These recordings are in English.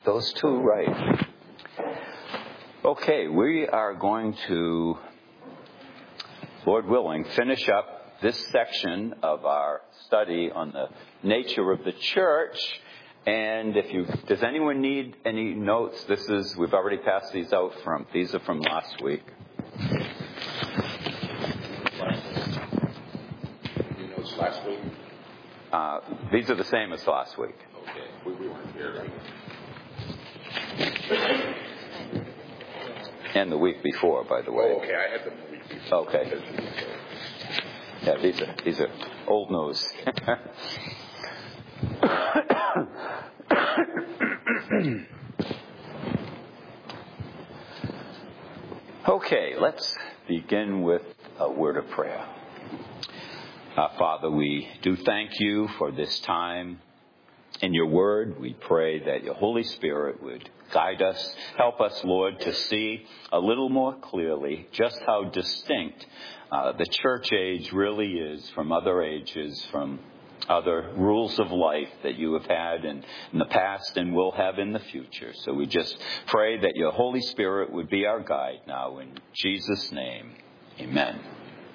Those two right. Okay, we are going to, Lord willing, finish up this section of our study on the nature of the church. And does anyone need any notes? We've already passed these out these are from last week. Any notes last week? These are the same as last week. Okay, we weren't here, right? And the week before, by the way. Oh, okay, I had them the week before. Okay. Yeah, these are old news. Okay, let's begin with a word of prayer. Father, we do thank you for this time in your word. We pray that your Holy Spirit would guide us. Help us, Lord, to see a little more clearly just how distinct the church age really is from other ages, from other rules of life that you have had in the past and will have in the future. So we just pray that your Holy Spirit would be our guide now. In Jesus' name, amen.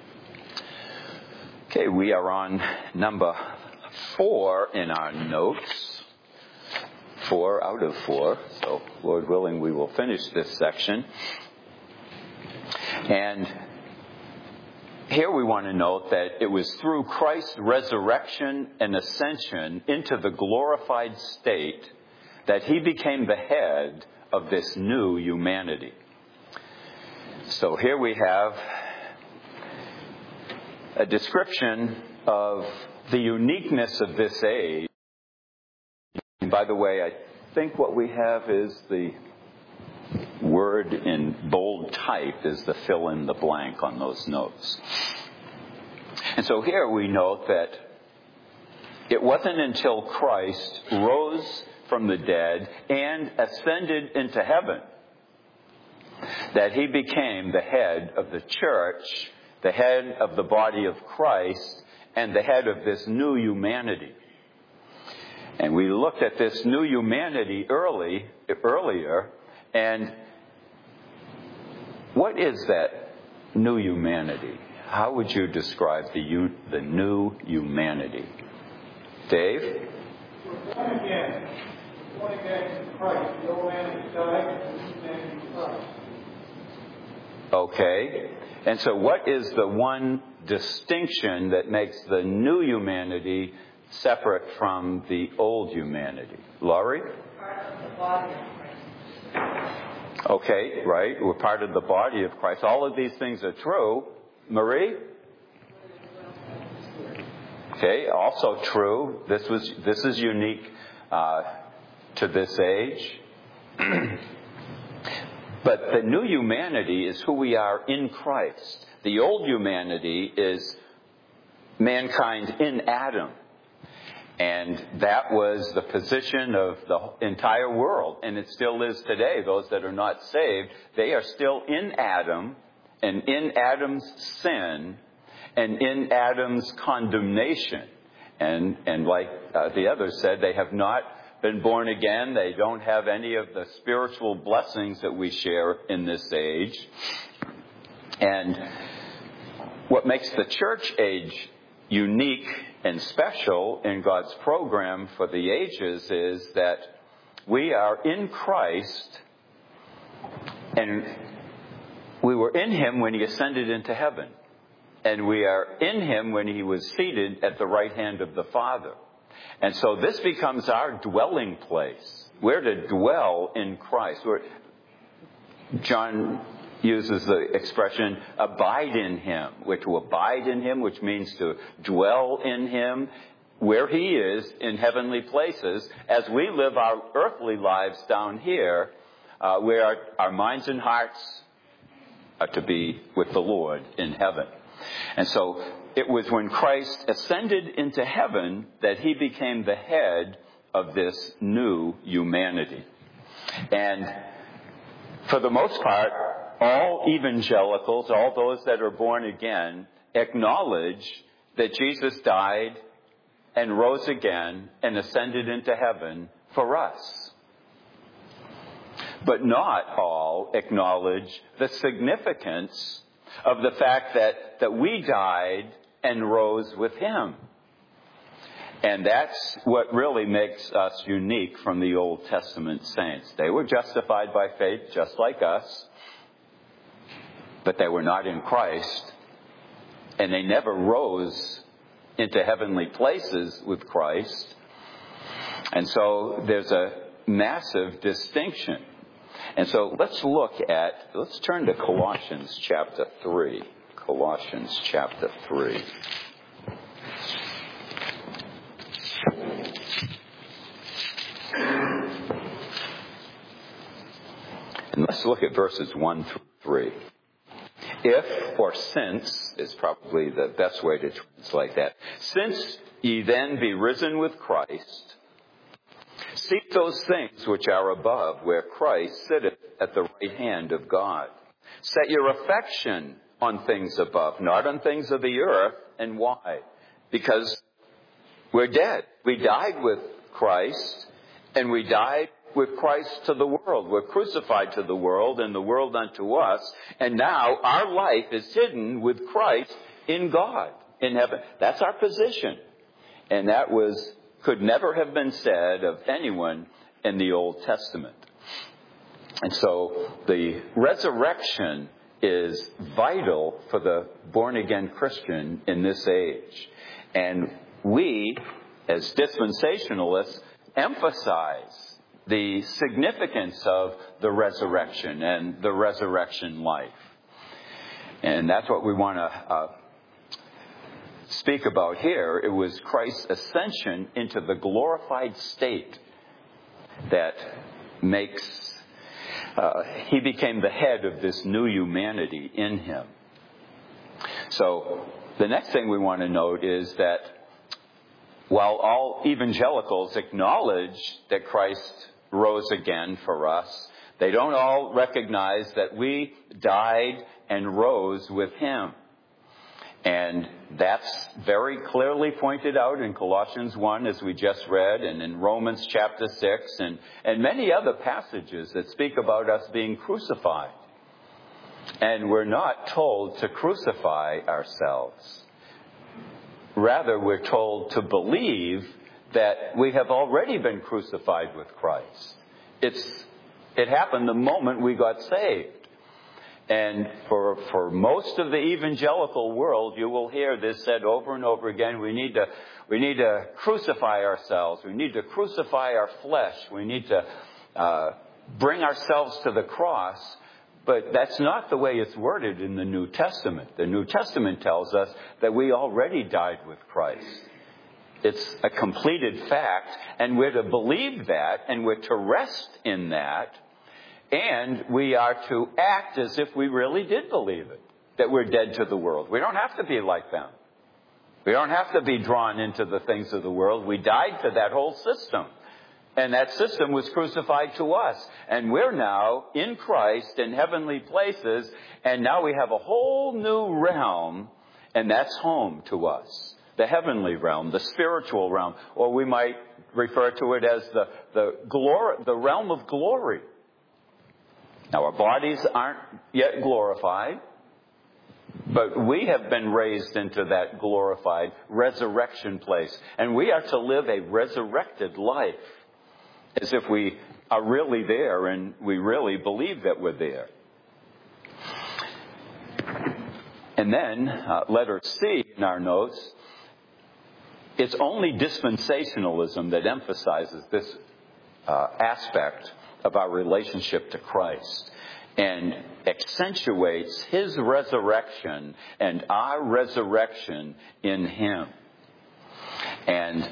Okay, we are on number 4 in our notes. 4 out of 4. So, Lord willing, we will finish this section. And here we want to note that it was through Christ's resurrection and ascension into the glorified state that he became the head of this new humanity. So here we have a description of the uniqueness of this age. And by the way, I think what we have is the word in bold type is the fill in the blank on those notes. And so here we note that it wasn't until Christ rose from the dead and ascended into heaven that he became the head of the church, the head of the body of Christ, and the head of this new humanity. And we looked at this new humanity earlier, and what is that new humanity? How would you describe the new humanity? Dave? We're born again. We're born again in Christ. The old man has died, and the new man in Christ. Okay. And so what is the one distinction that makes the new humanity separate from the old humanity? Laurie? Part of the body of Christ. Okay, right. We're part of the body of Christ. All of these things are true. Marie? Okay, also true. This is unique to this age. But the new humanity is who we are in Christ. The old humanity is mankind in Adam. And that was the position of the entire world. And it still is today. Those that are not saved, they are still in Adam and in Adam's sin and in Adam's condemnation. And like the others said, they have not been born again. They don't have any of the spiritual blessings that we share in this age. And what makes the church age unique and special in God's program for the ages is that we are in Christ, and we were in him when he ascended into heaven. And we are in him when he was seated at the right hand of the Father. And so this becomes our dwelling place. We're to dwell in Christ. John uses the expression, abide in him. We're to abide in him, which means to dwell in him where he is in heavenly places as we live our earthly lives down here, where our minds and hearts are to be with the Lord in heaven. And so it was when Christ ascended into heaven that he became the head of this new humanity. And for the most part, all evangelicals, all those that are born again, acknowledge that Jesus died and rose again and ascended into heaven for us. But not all acknowledge the significance of the fact that we died and rose with him. And that's what really makes us unique from the Old Testament saints. They were justified by faith just like us, but they were not in Christ, and they never rose into heavenly places with Christ. And so there's a massive distinction. And so let's turn to Colossians chapter 3. Colossians chapter 3. And let's look at verses 1 through 3. If, or since, is probably the best way to translate that. Since ye then be risen with Christ, seek those things which are above, where Christ sitteth at the right hand of God. Set your affection on things above, not on things of the earth. And why? Because we're dead. We died with Christ, and we died with Christ to the world. We're crucified to the world, and the world unto us. And now our life is hidden with Christ in God, in heaven. That's our position. And that could never have been said of anyone in the Old Testament. And so the resurrection is vital for the born-again Christian in this age. And we, as dispensationalists, emphasize the significance of the resurrection and the resurrection life. And that's what we want to speak about here. It was Christ's ascension into the glorified state that makes, he became the head of this new humanity in him. So the next thing we want to note is that while all evangelicals acknowledge that Christ rose again for us, they don't all recognize that we died and rose with him. And that's very clearly pointed out in Colossians 1, as we just read, and in Romans chapter 6, and many other passages that speak about us being crucified. And we're not told to crucify ourselves. Rather, we're told to believe that we have already been crucified with Christ. It happened the moment we got saved. And for most of the evangelical world, you will hear this said over and over again. We need to crucify ourselves. We need to crucify our flesh. We need to bring ourselves to the cross. But that's not the way it's worded in the New Testament. The New Testament tells us that we already died with Christ. It's a completed fact, and we're to believe that, and we're to rest in that. And we are to act as if we really did believe it, that we're dead to the world. We don't have to be like them. We don't have to be drawn into the things of the world. We died to that whole system. And that system was crucified to us. And we're now in Christ in heavenly places. And now we have a whole new realm. And that's home to us. The heavenly realm, the spiritual realm. Or we might refer to it as the realm of glory. Now, our bodies aren't yet glorified, but we have been raised into that glorified resurrection place. And we are to live a resurrected life as if we are really there and we really believe that we're there. And then, letter C in our notes, it's only dispensationalism that emphasizes this aspect of our relationship to Christ and accentuates his resurrection and our resurrection in him. And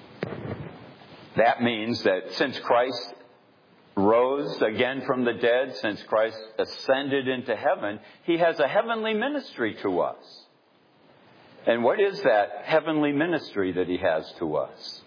that means that since Christ rose again from the dead, since Christ ascended into heaven, he has a heavenly ministry to us. And what is that heavenly ministry that he has to us?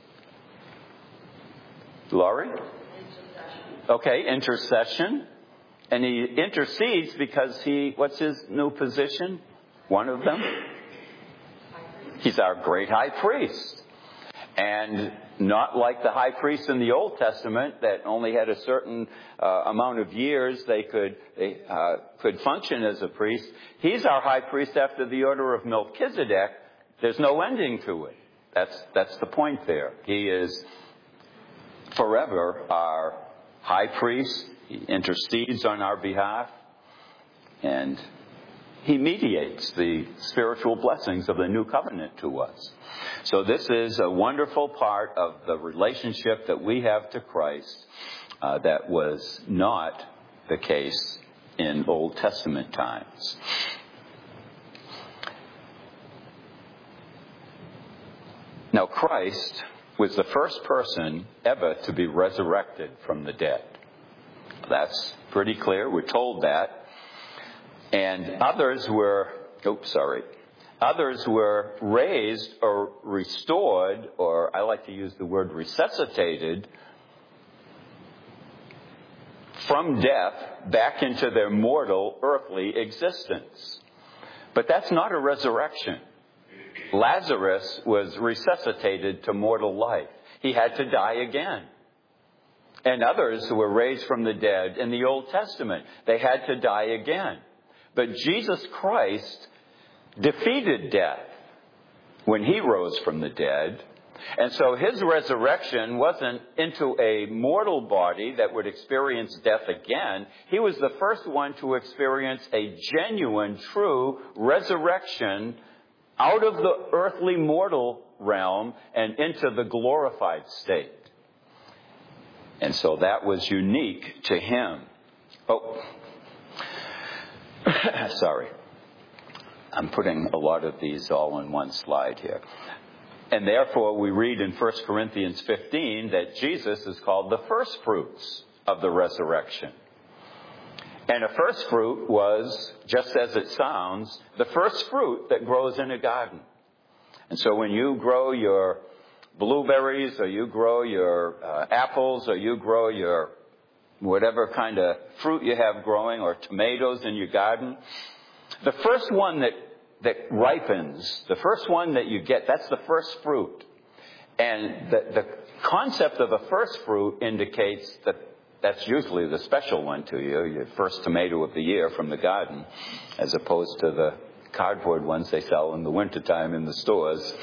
Laurie? Okay, intercession. And he intercedes because what's his new position? One of them? He's our great high priest. And not like the high priest in the Old Testament that only had a certain amount of years they could function as a priest. He's our high priest after the order of Melchizedek. There's no ending to it. That's the point there. He is forever our high priest. He intercedes on our behalf, and he mediates the spiritual blessings of the new covenant to us. So this is a wonderful part of the relationship that we have to Christ that was not the case in Old Testament times. Now, Christ was the first person ever to be resurrected from the dead. That's pretty clear. We're told that. And others were raised or restored, or I like to use the word resuscitated, from death back into their mortal earthly existence. But that's not a resurrection. Lazarus was resuscitated to mortal life. He had to die again. And others who were raised from the dead in the Old Testament, they had to die again. But Jesus Christ defeated death when he rose from the dead. And so his resurrection wasn't into a mortal body that would experience death again. He was the first one to experience a genuine, true resurrection out of the earthly mortal realm and into the glorified state. And so that was unique to him. Sorry. I'm putting a lot of these all in one slide here. And therefore, we read in 1 Corinthians 15 that Jesus is called the first fruits of the resurrection. And a first fruit was, just as it sounds, the first fruit that grows in a garden. And so when you grow your blueberries, or you grow your apples, or you grow your whatever kind of fruit you have growing, or tomatoes in your garden, the first one that ripens, the first one that you get, that's the first fruit. And the concept of a first fruit indicates that that's usually the special one to you, your first tomato of the year from the garden, as opposed to the cardboard ones they sell in the wintertime in the stores.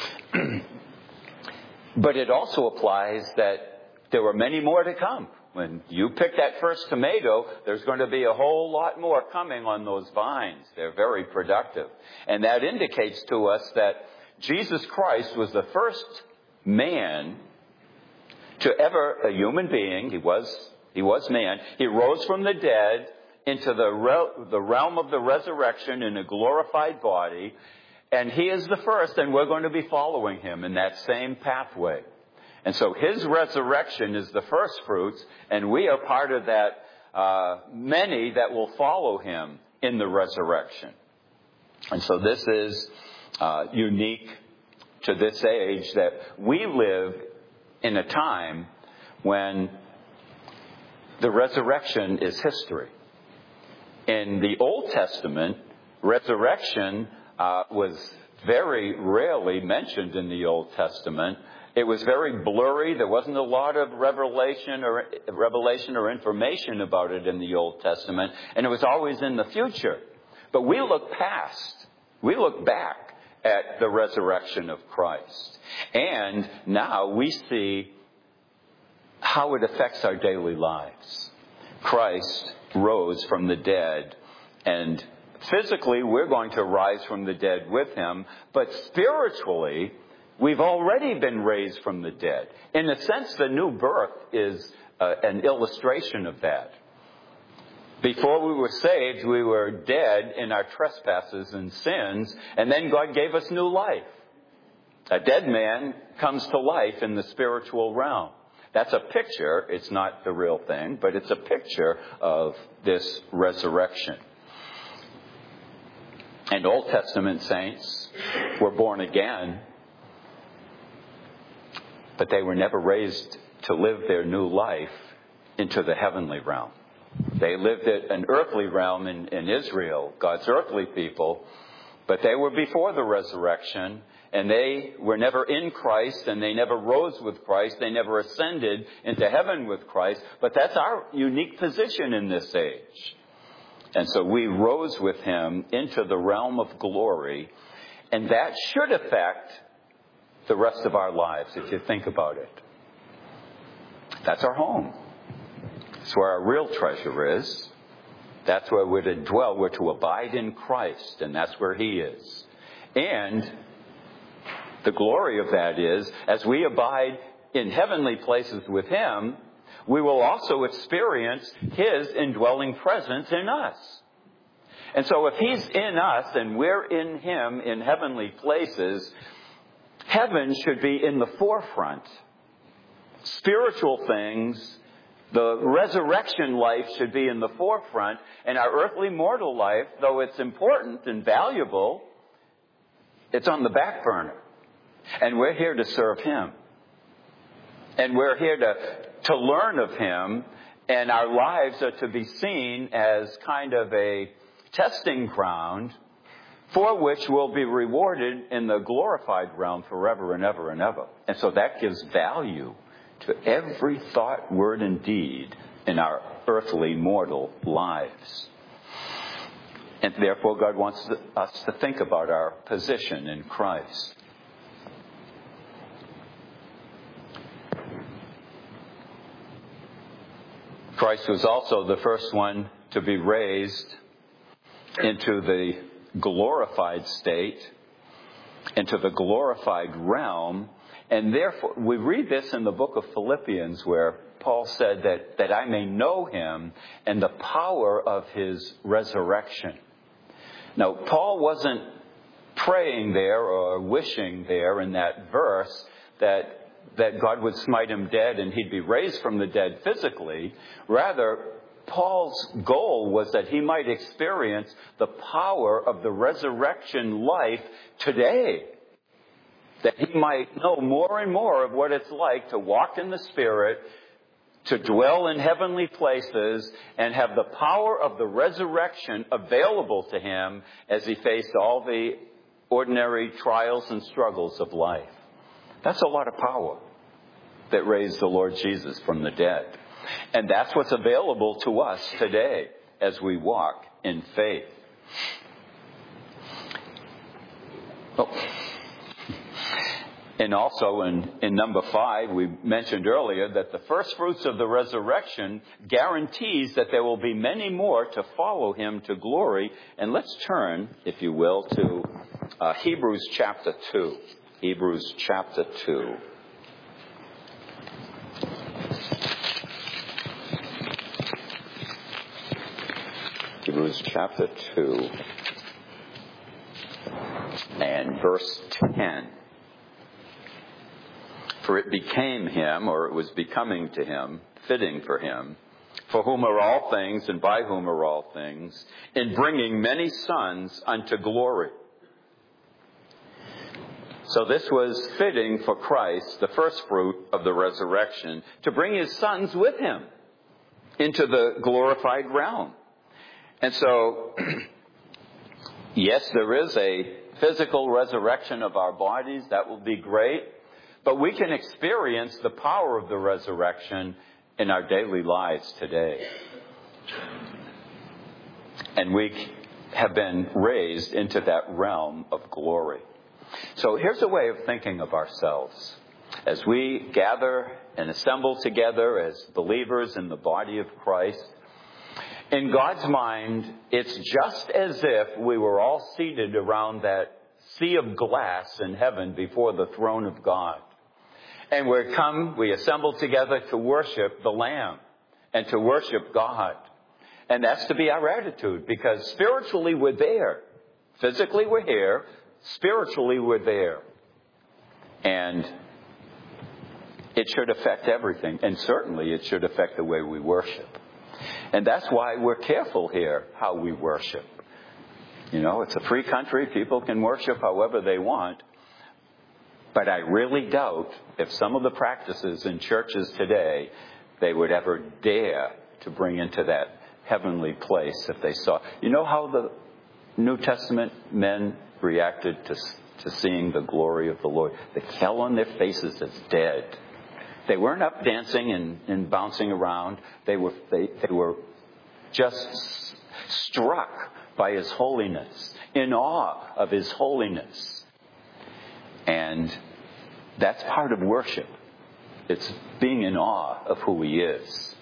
But it also applies that there were many more to come. When you pick that first tomato, there's going to be a whole lot more coming on those vines. They're very productive. And that indicates to us that Jesus Christ was the first man to ever, a human being, he was man, he rose from the dead into the realm of the resurrection in a glorified body, and he is the first, and we're going to be following him in that same pathway. And so his resurrection is the first fruits, and we are part of that many that will follow him in the resurrection. And so this is unique to this age, that we live in a time when the resurrection is history. In the Old Testament, resurrection was very rarely mentioned in the Old Testament. It was very blurry. There wasn't a lot of revelation or information about it in the Old Testament, and it was always in the future. But we look back at the resurrection of Christ, and now we see how it affects our daily lives. Christ rose from the dead, and physically we're going to rise from the dead with him, but spiritually we've already been raised from the dead. In a sense, the new birth is an illustration of that. Before we were saved, we were dead in our trespasses and sins, and then God gave us new life. A dead man comes to life in the spiritual realm. That's a picture. It's not the real thing, but it's a picture of this resurrection. And Old Testament saints were born again, but they were never raised to live their new life into the heavenly realm. They lived at an earthly realm in Israel, God's earthly people, But they were before the resurrection, and they were never in Christ, and they never rose with Christ. They never ascended into heaven with Christ. But that's our unique position in this age. And so we rose with him into the realm of glory, and that should affect the rest of our lives, if you think about it. That's our home. That's where our real treasure is. That's where we're to dwell. We're to abide in Christ, and that's where he is. And the glory of that is, as we abide in heavenly places with him, we will also experience his indwelling presence in us. And so if he's in us and we're in him in heavenly places, heaven should be in the forefront. Spiritual things, the resurrection life should be in the forefront, and our earthly mortal life, though it's important and valuable, it's on the back burner. And we're here to serve him. And we're here to learn of him, and our lives are to be seen as kind of a testing ground for which we'll be rewarded in the glorified realm forever and ever and ever. And so that gives value to every thought, word, and deed in our earthly mortal lives. And therefore, God wants us to think about our position in Christ. Christ was also the first one to be raised into the glorified state, into the glorified realm. And therefore, we read this in the book of Philippians, where Paul said that I may know him and the power of his resurrection. Now, Paul wasn't praying there or wishing there in that verse that God would smite him dead and he'd be raised from the dead physically. Rather, Paul's goal was that he might experience the power of the resurrection life today. That he might know more and more of what it's like to walk in the Spirit, to dwell in heavenly places, and have the power of the resurrection available to him as he faced all the ordinary trials and struggles of life. That's a lot of power that raised the Lord Jesus from the dead. And that's what's available to us today as we walk in faith. Oh. And also in number 5, we mentioned earlier that the first fruits of the resurrection guarantees that there will be many more to follow him to glory. And let's turn, if you will, to Hebrews chapter 2. Hebrews chapter 2. Hebrews chapter 2 and verse 10. For it became him, or it was becoming to him, fitting for him, for whom are all things and by whom are all things, in bringing many sons unto glory. So this was fitting for Christ, the first fruit of the resurrection, to bring his sons with him into the glorified realm. And so, yes, there is a physical resurrection of our bodies. That will be great. But we can experience the power of the resurrection in our daily lives today. And we have been raised into that realm of glory. So here's a way of thinking of ourselves. As we gather and assemble together as believers in the body of Christ, in God's mind, it's just as if we were all seated around that sea of glass in heaven before the throne of God. And we assemble together to worship the Lamb and to worship God. And that's to be our attitude, because spiritually we're there. Physically we're here. Spiritually we're there. And it should affect everything. And certainly it should affect the way we worship. And that's why we're careful here how we worship. You know, it's a free country. People can worship however they want. But I really doubt if some of the practices in churches today, they would ever dare to bring into that heavenly place if they saw. You know how the New Testament men reacted to seeing the glory of the Lord. The hell on their faces is dead. They weren't up dancing and bouncing around. They were just struck by His holiness, in awe of His holiness. And that's part of worship. It's being in awe of who He is.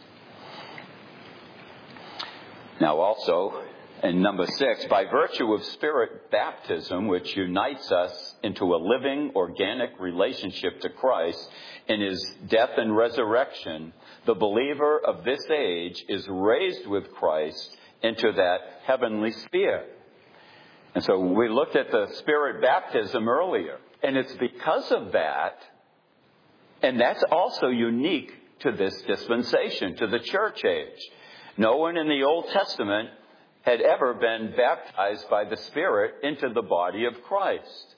Now also, in number 6, by virtue of Spirit baptism, which unites us into a living, organic relationship to Christ in His death and resurrection, the believer of this age is raised with Christ into that heavenly sphere. And so we looked at the Spirit baptism earlier, and it's because of that, and that's also unique to this dispensation, to the church age. No one in the Old Testament had ever been baptized by the Spirit into the body of Christ.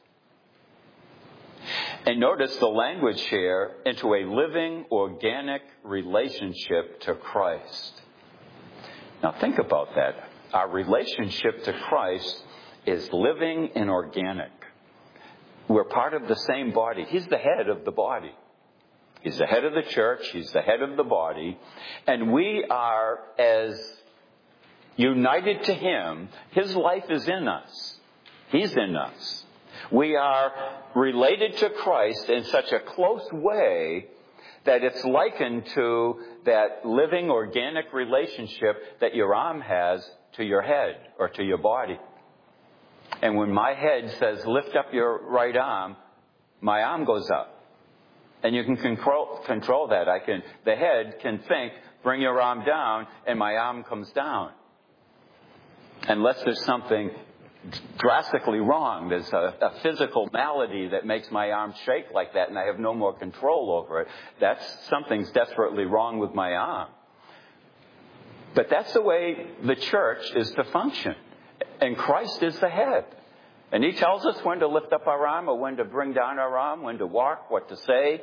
And notice the language here, into a living, organic relationship to Christ. Now think about that. Our relationship to Christ is living and organic. We're part of the same body. He's the head of the body. He's the head of the church. He's the head of the body. And we are as united to Him. His life is in us. He's in us. We are related to Christ in such a close way that it's likened to that living organic relationship that your arm has to your head or to your body. And when my head says, lift up your right arm, my arm goes up. And you can control that. The head can think, bring your arm down, and my arm comes down. Unless there's something drastically wrong. There's a physical malady that makes my arm shake like that, and I have no more control over it. Something's desperately wrong with my arm. But that's the way the church is to function. And Christ is the head. And He tells us when to lift up our arm or when to bring down our arm, when to walk, what to say.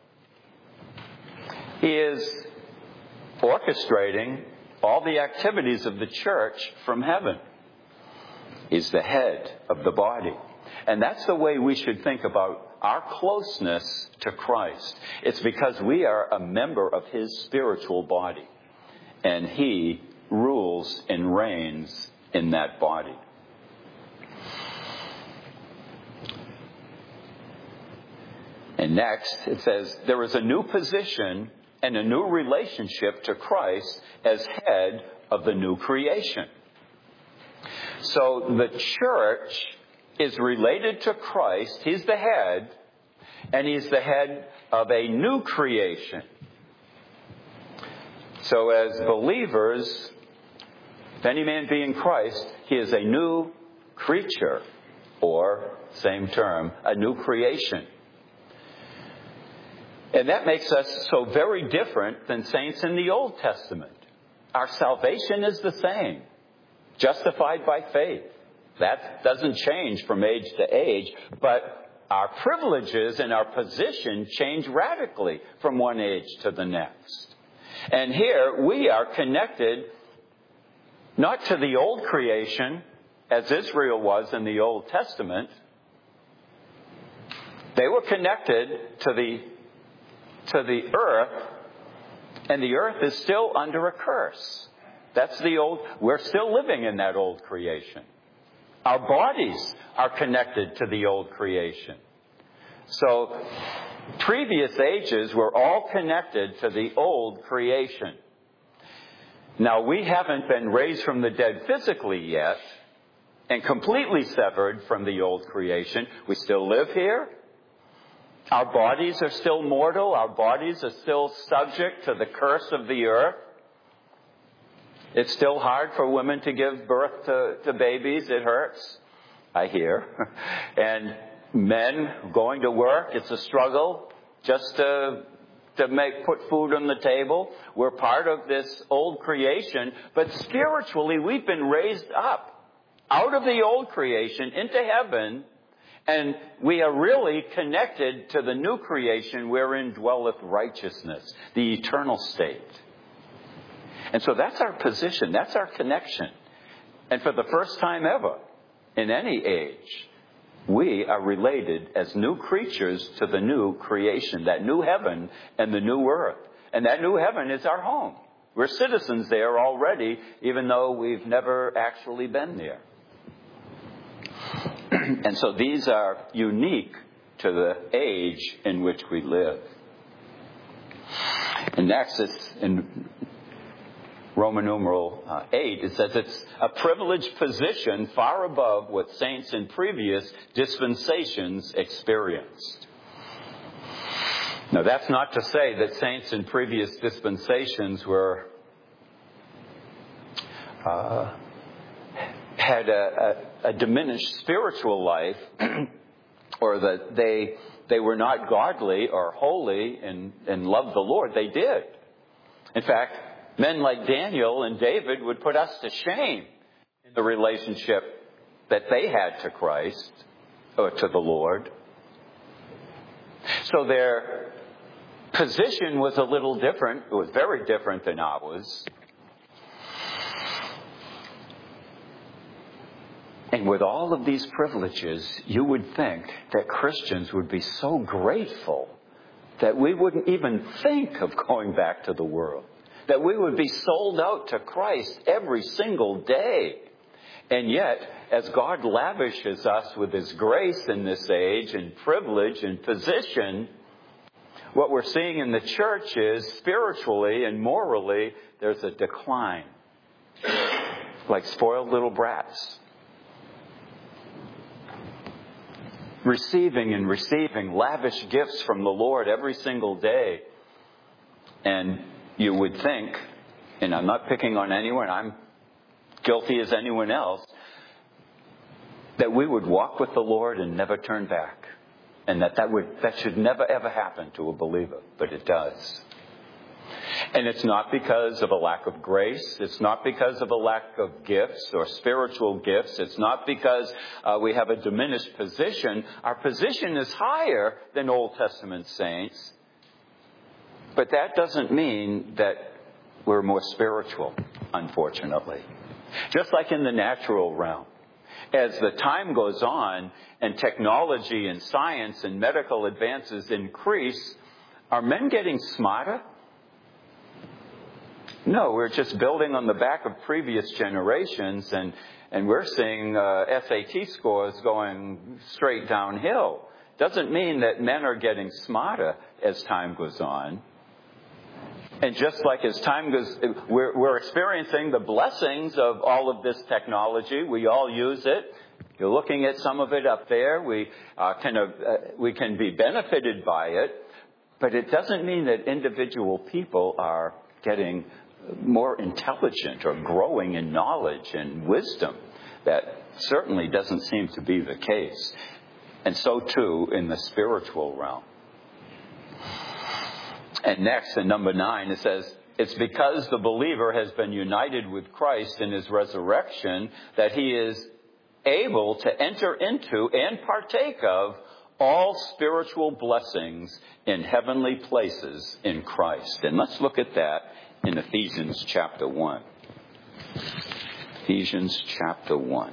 He is orchestrating all the activities of the church from heaven. He's the head of the body. And that's the way we should think about our closeness to Christ. It's because we are a member of His spiritual body. And He rules and reigns in that body. And next, it says, there is a new position and a new relationship to Christ as head of the new creation. So the church is related to Christ. He's the head, and He's the head of a new creation. So as believers, if any man be in Christ, he is a new creature, or, same term, a new creation. And that makes us so very different than saints in the Old Testament. Our salvation is the same. Justified by faith. That doesn't change from age to age, but our privileges and our position change radically from one age to the next. And here we are connected not to the old creation, as Israel was in the Old Testament. They were connected to the earth, and the earth is still under a curse. We're still living in that old creation. Our bodies are connected to the old creation. So, previous ages were all connected to the old creation. Now, we haven't been raised from the dead physically yet and completely severed from the old creation. We still live here. Our bodies are still mortal. Our bodies are still subject to the curse of the earth. It's still hard for women to give birth to babies. It hurts, I hear. And men going to work, it's a struggle just to put food on the table. We're part of this old creation. But spiritually, we've been raised up out of the old creation into heaven. And we are really connected to the new creation wherein dwelleth righteousness, the eternal state. And so that's our position. That's our connection. And for the first time ever, in any age, we are related as new creatures to the new creation, that new heaven and the new earth. And that new heaven is our home. We're citizens there already, even though we've never actually been there. And so these are unique to the age in which we live. And next, it's in Roman numeral 8, it says it's a privileged position far above what saints in previous dispensations experienced. Now, that's not to say that saints in previous dispensations had a diminished spiritual life, or that they were not godly or holy and loved the Lord. They did. In fact, men like Daniel and David would put us to shame in the relationship that they had to Christ, or to the Lord. So their position was a little different. It was very different than ours. And with all of these privileges, you would think that Christians would be so grateful that we wouldn't even think of going back to the world. That we would be sold out to Christ every single day. And yet, as God lavishes us with His grace in this age, and privilege and position, what we're seeing in the church is, spiritually and morally, there's a decline. Like spoiled little brats. Receiving and receiving lavish gifts from the Lord every single day. And you would think, and I'm not picking on anyone, I'm guilty as anyone else, that we would walk with the Lord and never turn back. And that should never ever happen to a believer. But it does. And it's not because of a lack of grace. It's not because of a lack of gifts or spiritual gifts. It's not because we have a diminished position. Our position is higher than Old Testament saints. But that doesn't mean that we're more spiritual, unfortunately. Just like in the natural realm. As the time goes on and technology and science and medical advances increase, are men getting smarter? No, we're just building on the back of previous generations, and we're seeing SAT scores going straight downhill. Doesn't mean that men are getting smarter as time goes on. And just like as time goes, we're experiencing the blessings of all of this technology. We all use it. You're looking at some of it up there. We can be benefited by it, but it doesn't mean that individual people are getting more intelligent or growing in knowledge and wisdom. That certainly doesn't seem to be the case. And so too in the spiritual realm. And next, in number 9, it says, it's because the believer has been united with Christ in His resurrection that he is able to enter into and partake of all spiritual blessings in heavenly places in Christ. And let's look at that in Ephesians chapter 1. Ephesians chapter 1.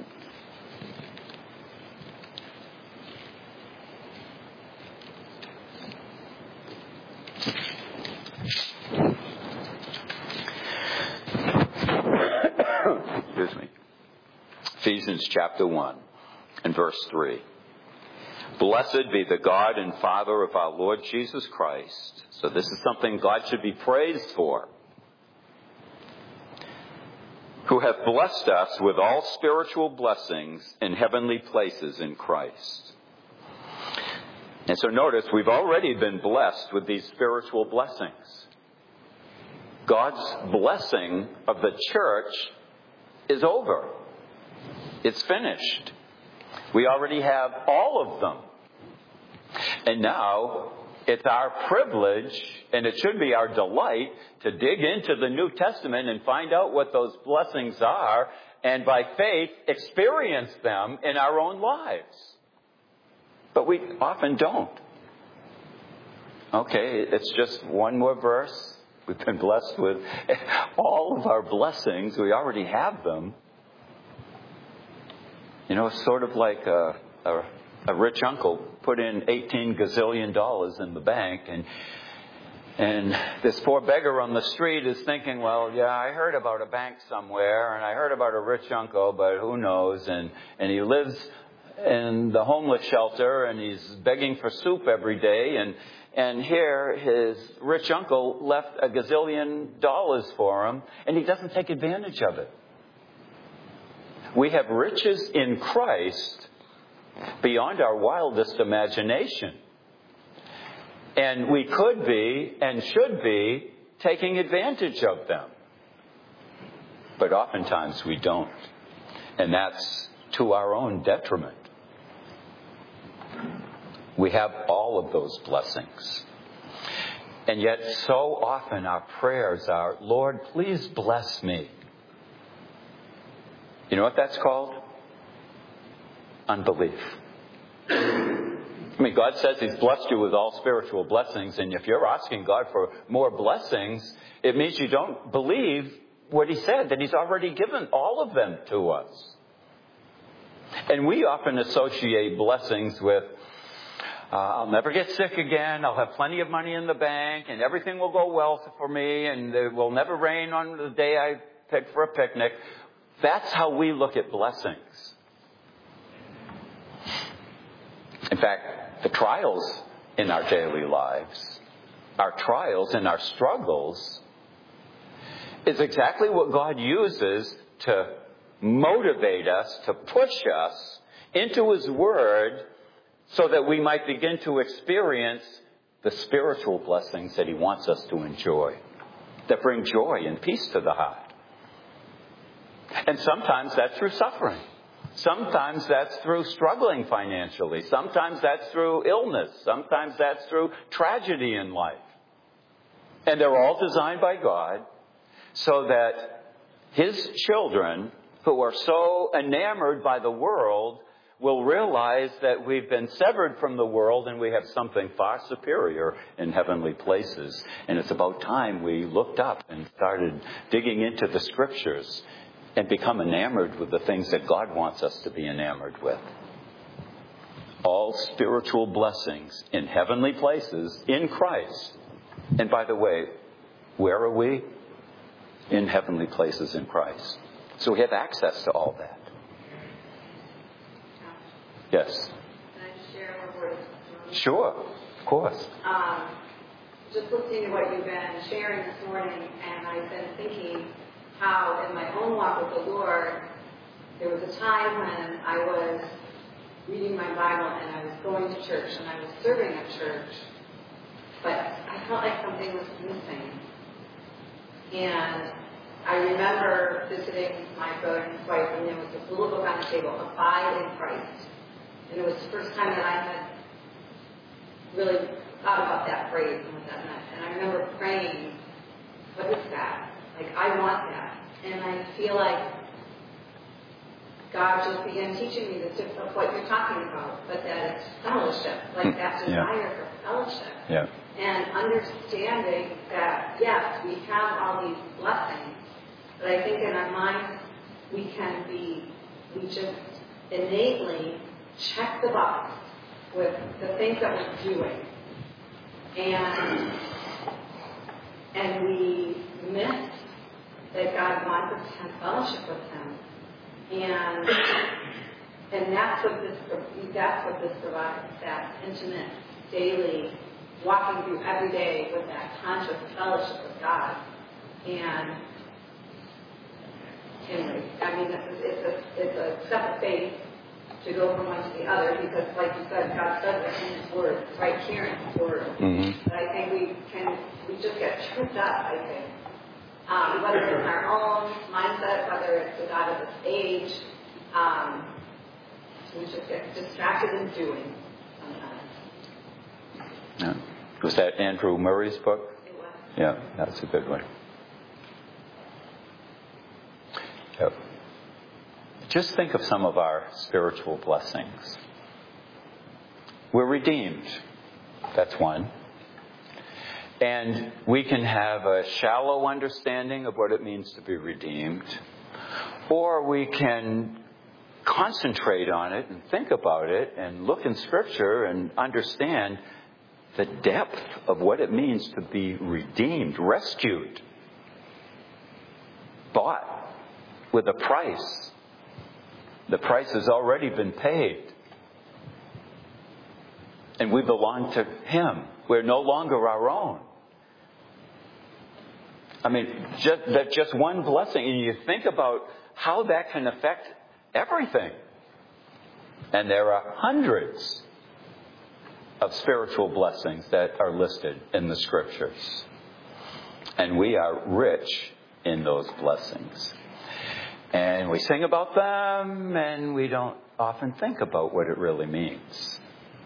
Excuse me. Ephesians chapter 1 and verse 3. Blessed be the God and Father of our Lord Jesus Christ. So this is something God should be praised for. Who hath blessed us with all spiritual blessings in heavenly places in Christ. And so notice, we've already been blessed with these spiritual blessings. God's blessing of the church is over. It's finished. We already have all of them. And now it's our privilege, and it should be our delight, to dig into the New Testament and find out what those blessings are, and by faith experience them in our own lives. But we often don't. Okay, it's just one more verse. We've been blessed with all of our blessings. We already have them. You know, it's sort of like a a rich uncle put in $18 gazillion in the bank, and this poor beggar on the street is thinking, well, yeah, I heard about a bank somewhere, and I heard about a rich uncle, but who knows? And he lives in the homeless shelter, and he's begging for soup every day, and here his rich uncle left $1 gazillion for him, and he doesn't take advantage of it. We have riches in Christ beyond our wildest imagination. And we could be and should be taking advantage of them. But oftentimes we don't. And that's to our own detriment. We have all of those blessings. And yet so often our prayers are, Lord, please bless me. You know what that's called? Unbelief. I mean, God says He's blessed you with all spiritual blessings, and if you're asking God for more blessings, it means you don't believe what He said, that He's already given all of them to us. And we often associate blessings with, I'll never get sick again, I'll have plenty of money in the bank, and everything will go well for me, and it will never rain on the day I pick for a picnic. That's how we look at blessings. In fact, the trials in our daily lives, our trials and our struggles, is exactly what God uses to motivate us, to push us into His Word so that we might begin to experience the spiritual blessings that He wants us to enjoy, that bring joy and peace to the heart. And sometimes that's through suffering. Sometimes that's through struggling financially. Sometimes that's through illness. Sometimes that's through tragedy in life. And they're all designed by God so that His children, who are so enamored by the world, will realize that we've been severed from the world and we have something far superior in heavenly places. And it's about time we looked up and started digging into the Scriptures and become enamored with the things that God wants us to be enamored with. All spiritual blessings in heavenly places in Christ. And by the way, where are we? In heavenly places in Christ. So we have access to all that. Yes? Can I just share a word of testimony? Sure, of course. Just listening to what you've been sharing this morning, and I've been thinking how in my own walk with the Lord, there was a time when I was reading my Bible and I was going to church and I was serving at church, but I felt like something was missing. And I remember visiting my brother and his wife, and there was this little book on the table, Abide in Christ. And it was the first time that I had really thought about that phrase and what that meant. And I remember praying, what is that? Like, I want that. And I feel like God just began teaching me this of what you're talking about, but that it's fellowship, like that desire for fellowship. Yeah. And understanding that, yes, we have all these blessings, but I think in our minds we just innately check the box with the things that we're doing. And we miss that God wants us to have fellowship with Him. And that's what this provides, that intimate, daily, walking through every day with that conscious fellowship with God. And anyway, I mean, it's a step of faith to go from one to the other, because like you said, God says it in His Word. It's right here in His Word. Mm-hmm. But I think we just get tripped up, I think. Whether it's in our own mindset, whether it's the God of this age, we just get distracted in doing sometimes. Yeah. Was that Andrew Murray's book? It was. Yeah, that's a good one. Yep. Just think of some of our spiritual blessings. We're redeemed. That's one. And we can have a shallow understanding of what it means to be redeemed, or we can concentrate on it and think about it and look in Scripture and understand the depth of what it means to be redeemed, rescued, bought with a price. The price has already been paid. And we belong to Him. We're no longer our own. I mean, just one blessing. And you think about how that can affect everything. And there are hundreds of spiritual blessings that are listed in the Scriptures. And we are rich in those blessings. And we sing about them, and we don't often think about what it really means.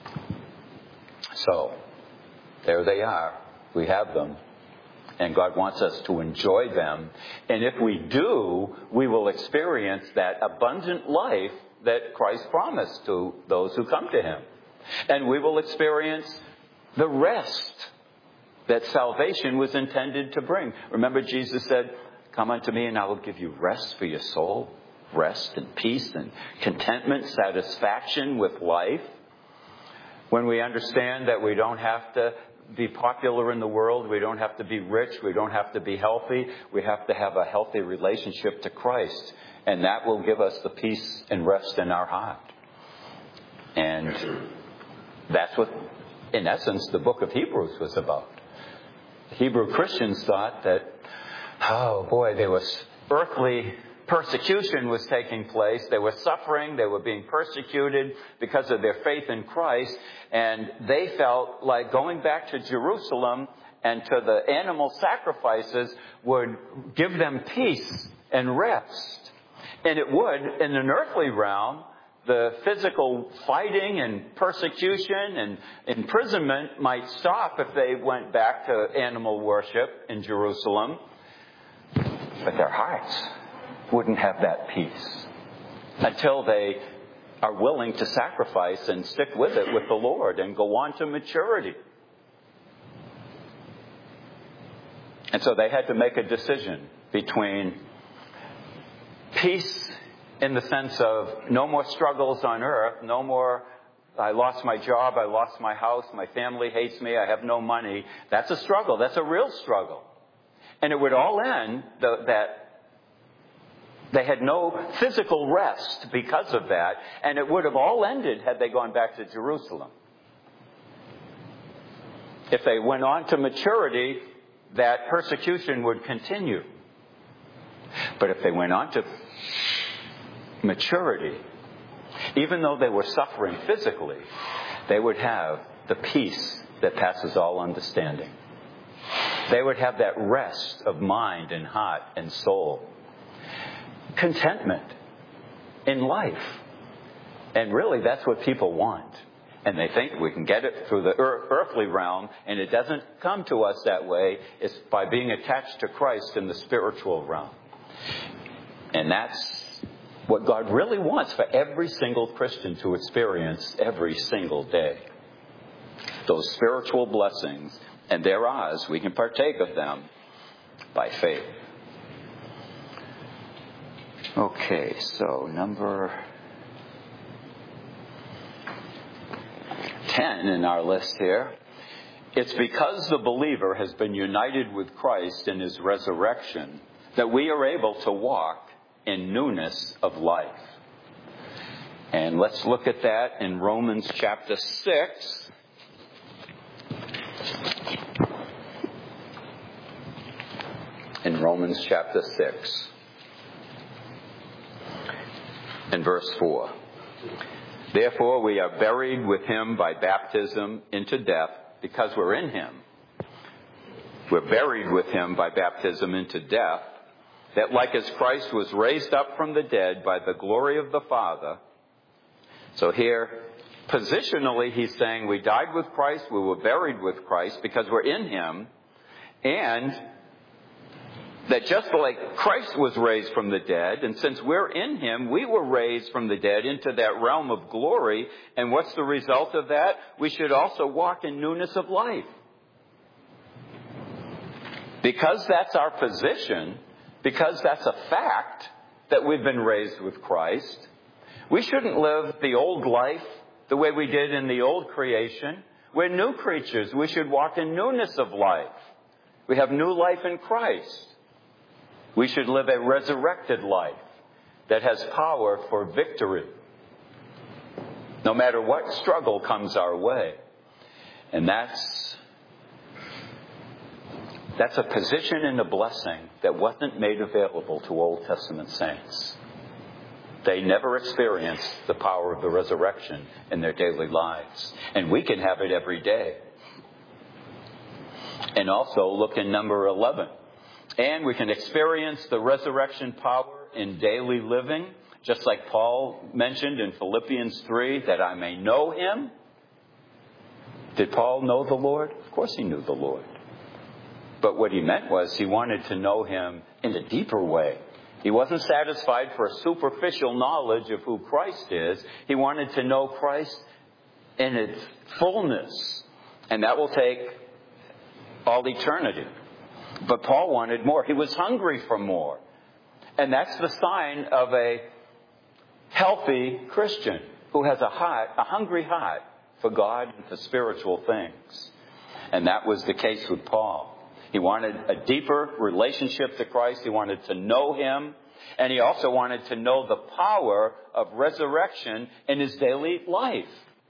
So, there they are. We have them. And God wants us to enjoy them. And if we do, we will experience that abundant life that Christ promised to those who come to Him. And we will experience the rest that salvation was intended to bring. Remember, Jesus said, "Come unto me and I will give you rest for your soul." Rest and peace and contentment, satisfaction with life. When we understand that we don't have to be popular in the world, we don't have to be rich, we don't have to be healthy, we have to have a healthy relationship to Christ. And that will give us the peace and rest in our heart. And that's what, in essence, the book of Hebrews was about. Hebrew Christians thought that, oh boy, there was earthly persecution was taking place. They were suffering. They were being persecuted because of their faith in Christ. And they felt like going back to Jerusalem and to the animal sacrifices would give them peace and rest. And it would, in an earthly realm, the physical fighting and persecution and imprisonment might stop if they went back to animal worship in Jerusalem. But their hearts wouldn't have that peace until they are willing to sacrifice and stick with it with the Lord and go on to maturity. And so they had to make a decision between peace in the sense of no more struggles on earth, no more, I lost my job, I lost my house, my family hates me, I have no money. That's a struggle. That's a real struggle. And it would all end that they had no physical rest because of that, and it would have all ended had they gone back to Jerusalem. If they went on to maturity, that persecution would continue. But if they went on to maturity, even though they were suffering physically, they would have the peace that passes all understanding. They would have that rest of mind and heart and soul. Contentment in life. And really, that's what people want. And they think we can get it through the earthly realm, and it doesn't come to us that way. It's by being attached to Christ in the spiritual realm. And that's what God really wants for every single Christian to experience every single day. Those spiritual blessings, and they're ours. We can partake of them by faith. Okay, so number 10 in our list here. It's because the believer has been united with Christ in His resurrection that we are able to walk in newness of life. And let's look at that in Romans chapter 6. In Romans chapter 6. In verse 4. Therefore we are buried with Him by baptism into death, because we're in Him. We're buried with Him by baptism into death, that like as Christ was raised up from the dead by the glory of the Father. So here, positionally, he's saying we died with Christ, we were buried with Christ because we're in Him, and that just like Christ was raised from the dead, and since we're in Him, we were raised from the dead into that realm of glory. And what's the result of that? We should also walk in newness of life. Because that's our position, because that's a fact that we've been raised with Christ, We shouldn't live the old life the way we did in the old creation. We're new creatures. We should walk in newness of life. We have new life in Christ. We should live a resurrected life that has power for victory, no matter what struggle comes our way. And that's a position and a blessing that wasn't made available to Old Testament saints. They never experienced the power of the resurrection in their daily lives. And we can have it every day. And also look in number 11. And we can experience the resurrection power in daily living, just like Paul mentioned in Philippians 3, that I may know him. Did Paul know the Lord? Of course he knew the Lord. But what he meant was he wanted to know him in a deeper way. He wasn't satisfied for a superficial knowledge of who Christ is. He wanted to know Christ in its fullness. And that will take all eternity. But Paul wanted more. He was hungry for more. And that's the sign of a healthy Christian who has a hungry heart for God and for spiritual things. And that was the case with Paul. He wanted a deeper relationship to Christ. He wanted to know him. And he also wanted to know the power of resurrection in his daily life.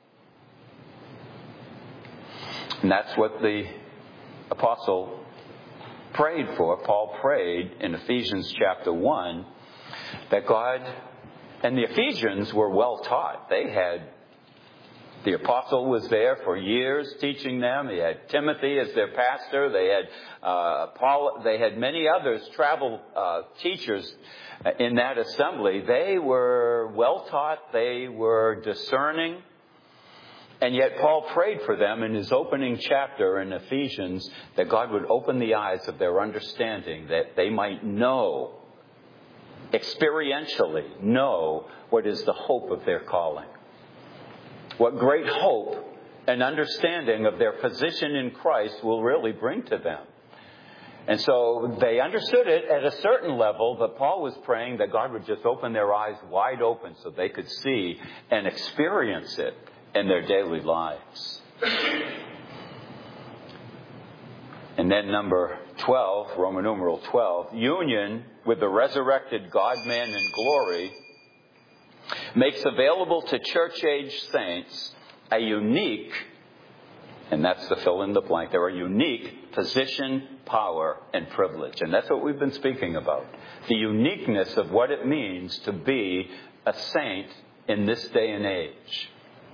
And that's what the apostle prayed for. Paul prayed in Ephesians chapter 1 that God, and the Ephesians were well taught. The apostle was there for years teaching them. He had Timothy as their pastor. They had Paul. They had many others, travel teachers in that assembly. They were well taught. They were discerning. And yet Paul prayed for them in his opening chapter in Ephesians that God would open the eyes of their understanding, that they might know, experientially know, what is the hope of their calling. What great hope and understanding of their position in Christ will really bring to them. And so they understood it at a certain level, but Paul was praying that God would just open their eyes wide open so they could see and experience it in their daily lives. And then number 12, Roman numeral 12, union with the resurrected God-man in glory makes available to church-age saints a unique, and that's the fill in the blank, there are unique position, power, and privilege. And that's what we've been speaking about. The uniqueness of what it means to be a saint in this day and age.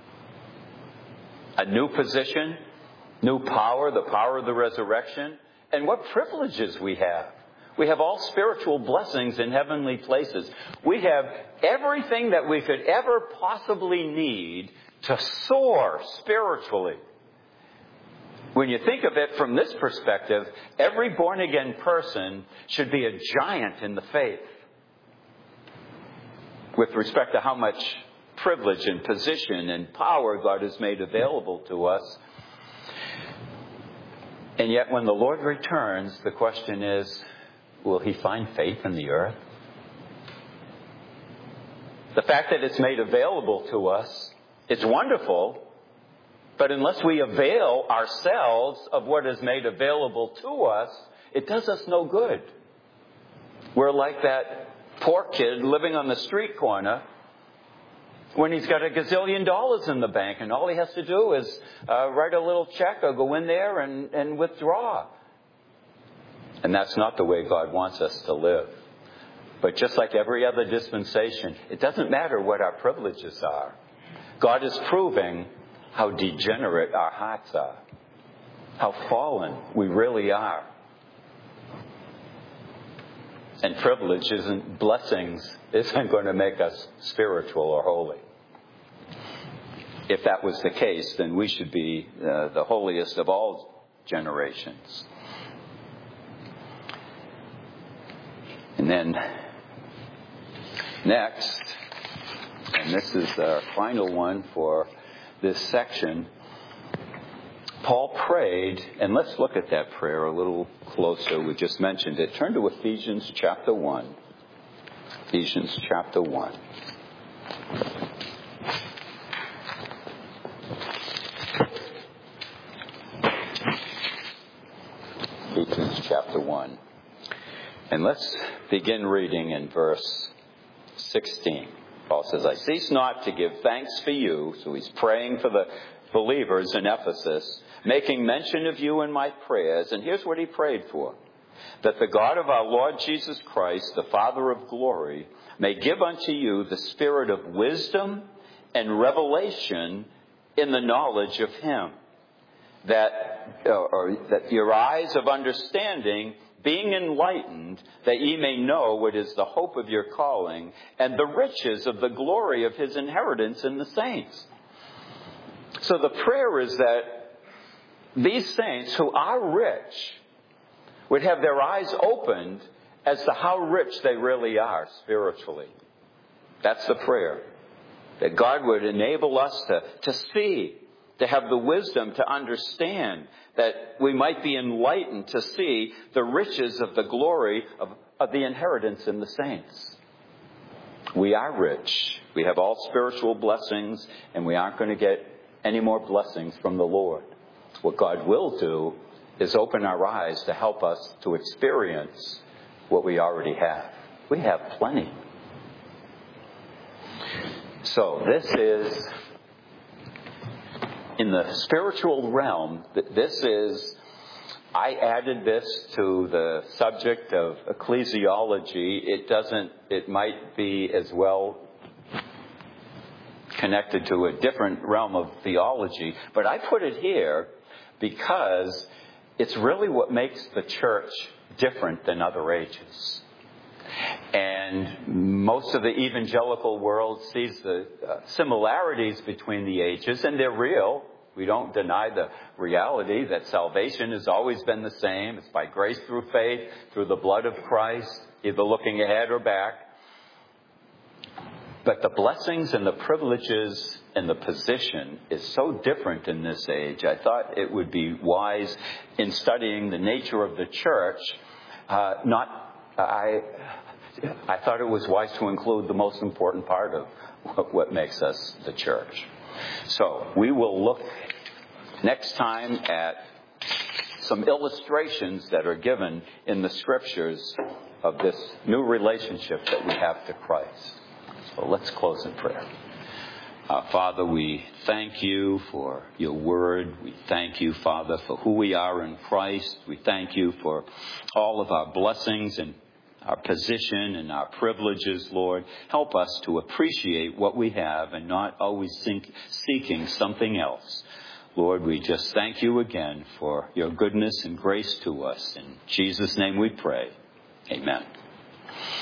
A new position, new power, the power of the resurrection, and what privileges we have. We have all spiritual blessings in heavenly places. We have everything that we could ever possibly need to soar spiritually. When you think of it from this perspective, every born-again person should be a giant in the faith with respect to how much privilege and position and power God has made available to us. And yet when the Lord returns, the question is, will he find faith in the earth? The fact that it's made available to us, it's wonderful, but unless we avail ourselves of what is made available to us, it does us no good. We're like that poor kid living on the street corner when he's got $1 gazillion in the bank and all he has to do is write a little check or go in there and withdraw. And that's not the way God wants us to live. But just like every other dispensation, it doesn't matter what our privileges are. God is proving how degenerate our hearts are, how fallen we really are. And blessings isn't going to make us spiritual or holy. If that was the case, then we should be the holiest of all generations. And then next, and this is our final one for this section, Paul prayed, and let's look at that prayer a little closer. We just mentioned it. Turn to Ephesians chapter 1. Ephesians chapter 1. Ephesians chapter 1. And let's begin reading in verse 16. Paul says, I cease not to give thanks for you. So he's praying for the believers in Ephesus, making mention of you in my prayers. And here's what he prayed for. That the God of our Lord Jesus Christ, the Father of glory, may give unto you the spirit of wisdom and revelation in the knowledge of him. That your eyes of understanding being enlightened, that ye may know what is the hope of your calling and the riches of the glory of his inheritance in the saints. So the prayer is that these saints who are rich would have their eyes opened as to how rich they really are spiritually. That's the prayer. That God would enable us to see, to have the wisdom to understand, that we might be enlightened to see the riches of the glory of the inheritance in the saints. We are rich. We have all spiritual blessings, and we aren't going to get any more blessings from the Lord. What God will do is open our eyes to help us to experience what we already have. We have plenty. So this is, in the spiritual realm, I added this to the subject of ecclesiology. It might be as well connected to a different realm of theology, but I put it here because it's really what makes the church different than other ages. And most of the evangelical world sees the similarities between the ages, and they're real. We don't deny the reality that salvation has always been the same. It's by grace through faith, through the blood of Christ, either looking ahead or back. But the blessings and the privileges and the position is so different in this age. I thought it would be wise in studying the nature of the church, I thought it was wise to include the most important part of what makes us the church. So we will look next time at some illustrations that are given in the scriptures of this new relationship that we have to Christ. So let's close in prayer. Father, we thank you for your word. We thank you, Father, for who we are in Christ. We thank you for all of our blessings and our position and our privileges, Lord. Help us to appreciate what we have and not always seeking something else. Lord, we just thank you again for your goodness and grace to us. In Jesus' name we pray. Amen.